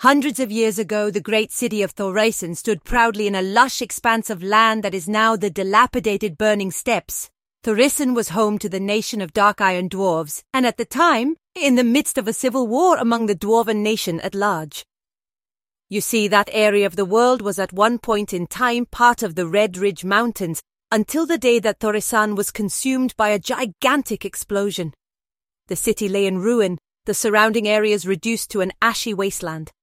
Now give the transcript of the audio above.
Hundreds of years ago, the great city of Thoraison stood proudly in a lush expanse of land that is now the dilapidated burning steppes. Thoraison was home to the nation of Dark Iron Dwarves, and at the time, in the midst of a civil war among the Dwarven nation at large. You see, that area of the world was at one point in time part of the Red Ridge Mountains, until the day that Thoraison was consumed by a gigantic explosion. The city lay in ruin, the surrounding areas reduced to an ashy wasteland.